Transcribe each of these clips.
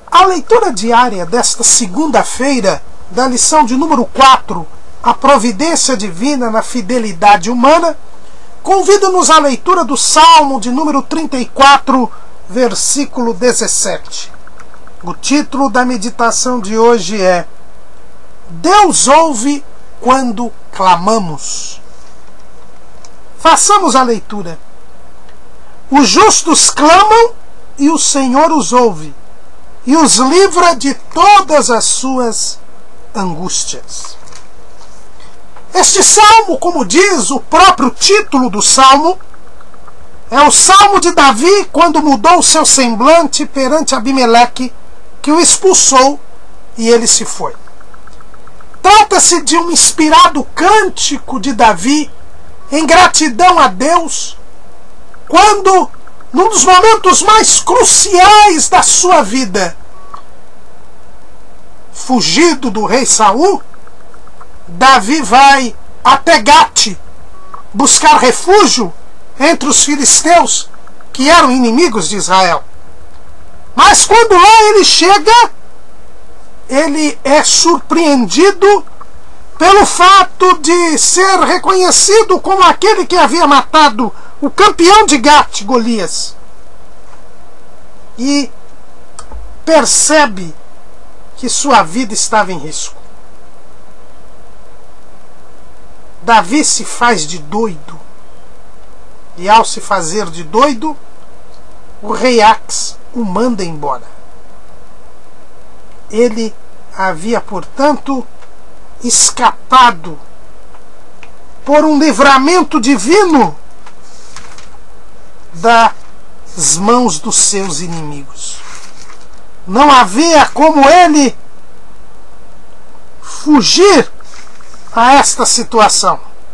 A leitura diária desta segunda-feira, da lição de número 4, a providência divina na fidelidade humana, convida-nos à leitura do Salmo de número 34, versículo 17. O título da meditação de hoje é Deus ouve quando clamamos. Façamos a leitura. Os justos clamam e o Senhor os ouve e os livra de todas as suas angústias. Este salmo, como diz o próprio título do salmo, é o salmo de Davi quando mudou seu semblante perante Abimeleque, que o expulsou e ele se foi. Trata-se de um inspirado cântico de Davi em gratidão a Deus, quando, num dos momentos mais cruciais da sua vida, fugido do rei Saul, Davi vai até Gate buscar refúgio entre os filisteus, que eram inimigos de Israel. Mas quando lá ele chega, ele é surpreendido pelo fato de ser reconhecido como aquele que havia matado o campeão de Gate, Golias. E percebe que sua vida estava em risco. Davi se faz de doido. E ao se fazer de doido, o rei Ax o manda embora. Ele havia, portanto, escapado por um livramento divino das mãos dos seus inimigos. Não havia como ele fugir a esta situação.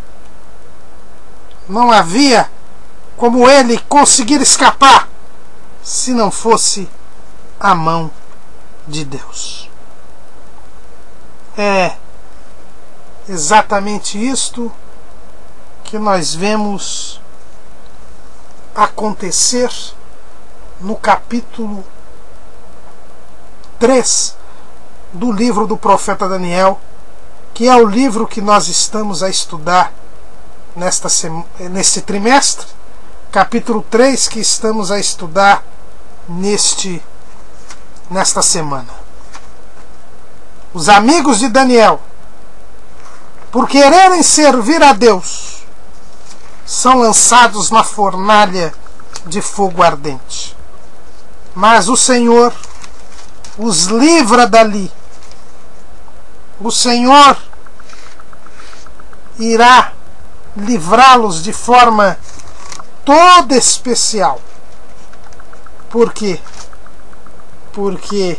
Não havia como ele conseguir escapar se não fosse a mão de Deus. É exatamente isto que nós vemos acontecer no capítulo 3 do livro do profeta Daniel, que é o livro que nós estamos a estudar neste trimestre, capítulo 3 que estamos a estudar nesta semana. Os amigos de Daniel, por quererem servir a Deus, são lançados na fornalha de fogo ardente. Mas o Senhor os livra dali. O Senhor irá livrá-los de forma toda especial. Por quê? Porque,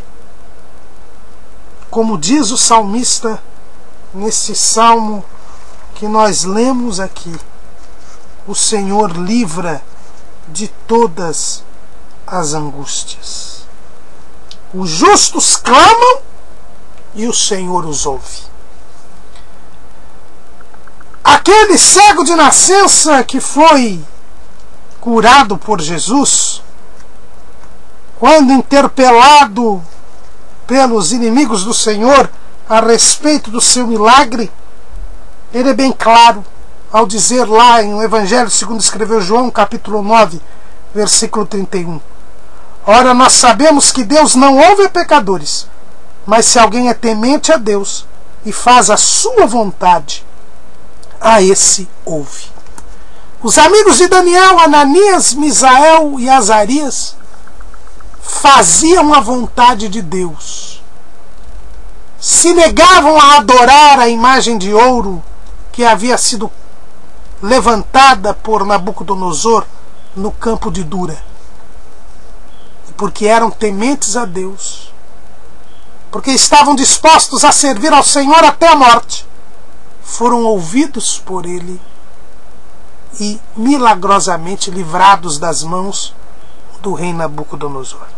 como diz o salmista nesse salmo que nós lemos aqui, o Senhor livra de todas as angústias. Os justos clamam e o Senhor os ouve. Aquele cego de nascença que foi curado por Jesus, quando interpelado pelos inimigos do Senhor a respeito do seu milagre, ele é bem claro ao dizer lá em o Evangelho segundo escreveu João, capítulo 9, versículo 31. Ora, nós sabemos que Deus não ouve pecadores, mas se alguém é temente a Deus e faz a sua vontade, a esse ouve. Os amigos de Daniel, Ananias, Misael e Azarias, faziam a vontade de Deus. Se negavam a adorar a imagem de ouro que havia sido levantada por Nabucodonosor no campo de Dura. Porque eram tementes a Deus. Porque estavam dispostos a servir ao Senhor até a morte. Foram ouvidos por Ele e milagrosamente livrados das mãos do rei Nabucodonosor.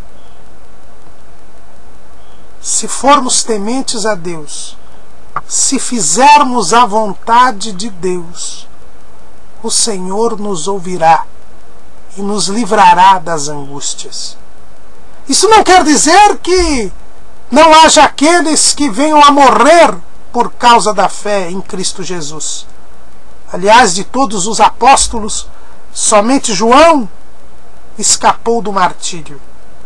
Se formos tementes a Deus, se fizermos a vontade de Deus, o Senhor nos ouvirá e nos livrará das angústias. Isso não quer dizer que não haja aqueles que venham a morrer por causa da fé em Cristo Jesus. Aliás, de todos os apóstolos, somente João escapou do martírio.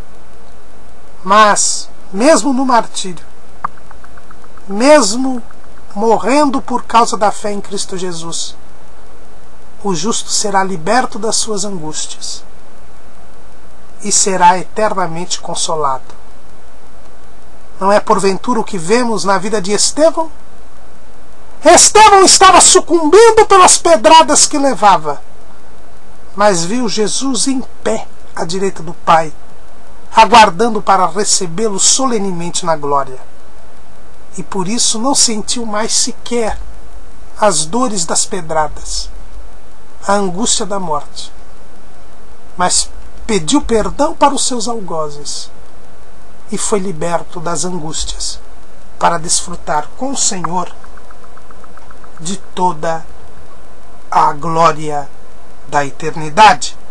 Mas, mesmo no martírio, mesmo morrendo por causa da fé em Cristo Jesus, o justo será liberto das suas angústias e será eternamente consolado. Não é porventura o que vemos na vida de Estevão? Estevão estava sucumbindo pelas pedradas que levava, mas viu Jesus em pé à direita do Pai, aguardando para recebê-lo solenemente na glória. E por isso não sentiu mais sequer as dores das pedradas, a angústia da morte, mas pediu perdão para os seus algozes e foi liberto das angústias para desfrutar com o Senhor de toda a glória da eternidade.